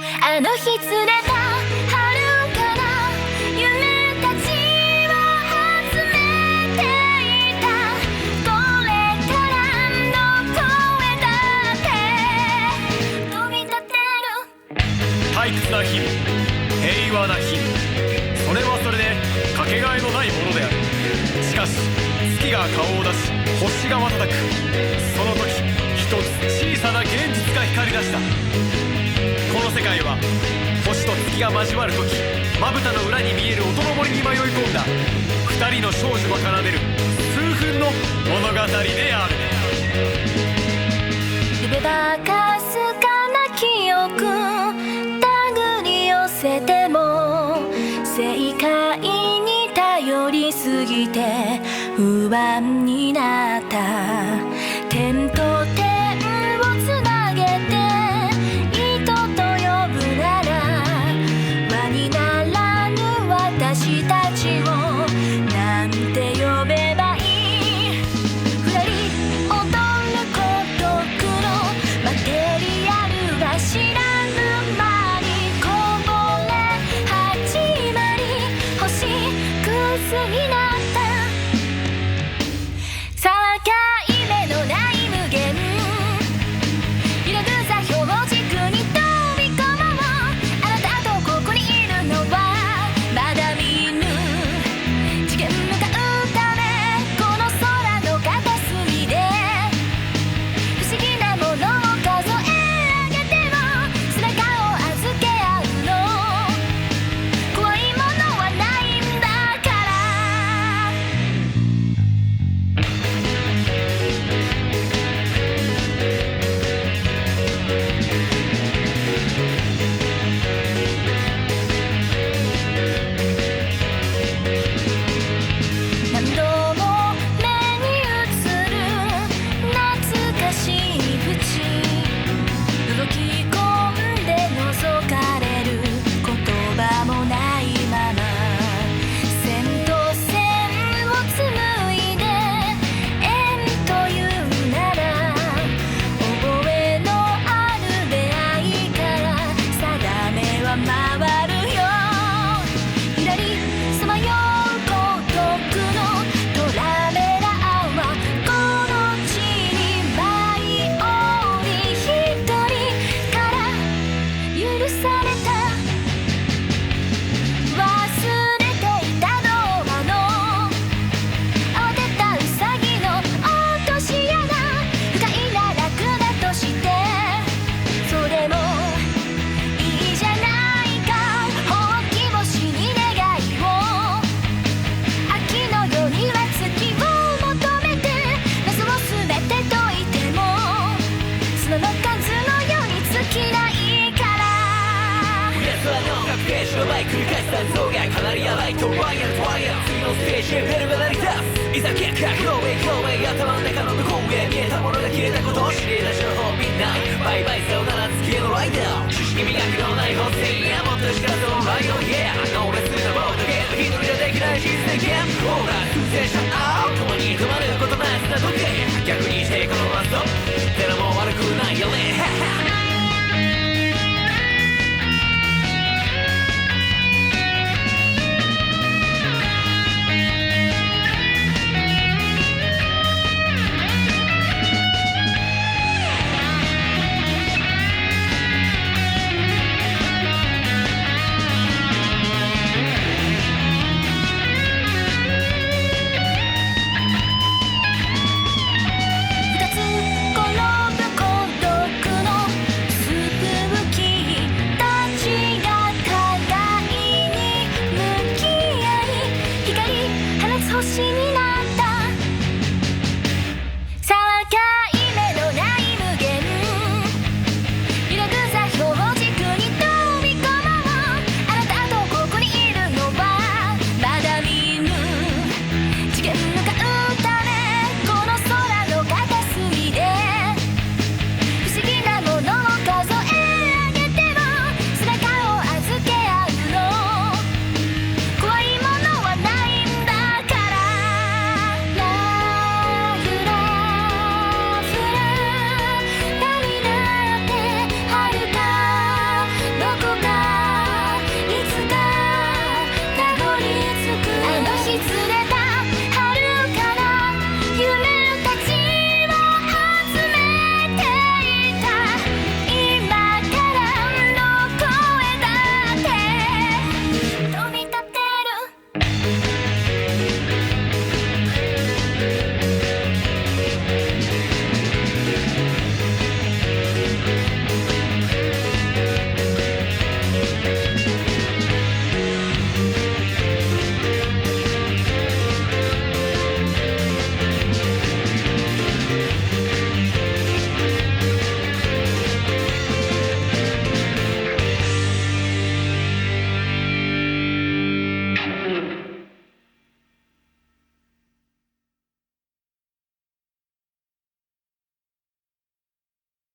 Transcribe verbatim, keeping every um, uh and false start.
あの日連れた春から夢たちは集めていた。これからの声だって飛び立てる。 退屈な日々、平和な日々、それはそれでかけがえのないものである。しかし月が顔を出し星が瞬く。その時一つ小さな現実が光り出した。この世界は星と月が交わる時、まぶたの裏に見える音の森に迷い込んだ二人の少女が奏でる数分の物語である。 夢ばかすかな記憶手繰り寄せても正解に頼りすぎて不安になった。点と点をつなげて糸と呼ぶなら輪にならぬ私たちをなんて呼べばいい。ふらり踊る孤独のマテリアルが知らぬ間にこぼれ始まり星屑になった境目のない無限揺らぐ座標軸に飛び込もう。あなたとここにいるのはまだ見ぬ次元向かうためこの空の片隅で不思議なものを数え上げても背中を預け合うの。怖いものはないんだから何度も目に映る懐かしい淵動き込んで覗かれる言葉もないまま線と線を紡いで縁というなら覚えのある出会いから定めは回るよ。ひらりさまよう孤独のトラベラーはこの地に舞い降り一人から許された。忘れていたドアの慌てたウサギの落とし穴不快なラクダとしてそれもいいじゃないか。ほうき星に願いを秋の夜には月を求めて謎を全て解いても砂の数のように尽きないから。 皆さんの各ページの前繰り返した像がかなりヤバいとワイヤーとワイヤー次のステージへベルが鳴り出す。いざ結果表面表面頭の中の向こうへ見えたものが消えたことを知り出しの方みんなバイバイさよなら月へのライダー知識磨きのない本線やもっと力とライドイエ